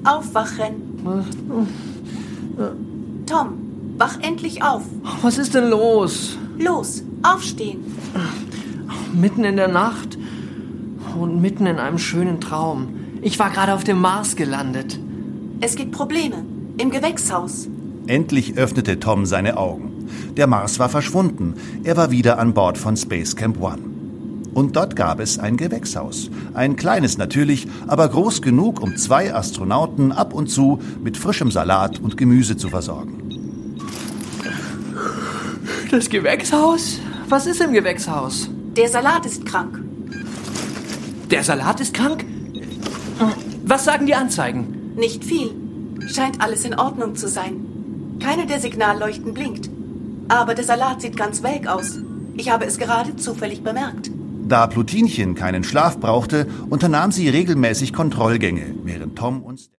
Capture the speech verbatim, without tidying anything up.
Aufwachen. Tom, wach endlich auf. Was ist denn los? Los, aufstehen. Mitten in der Nacht und mitten in einem schönen Traum. Ich war gerade auf dem Mars gelandet. Es gibt Probleme. Im Gewächshaus. Endlich öffnete Tom seine Augen. Der Mars war verschwunden. Er war wieder an Bord von Space Camp One. Und dort gab es ein Gewächshaus. Ein kleines natürlich, aber groß genug, um zwei Astronauten ab und zu mit frischem Salat und Gemüse zu versorgen. Das Gewächshaus? Was ist im Gewächshaus? Der Salat ist krank. Der Salat ist krank? Was sagen die Anzeigen? Nicht viel. Scheint alles in Ordnung zu sein. Keine der Signalleuchten blinkt. Aber der Salat sieht ganz welk aus. Ich habe es gerade zufällig bemerkt. Da Plutinchen keinen Schlaf brauchte, unternahm sie regelmäßig Kontrollgänge, während Tom und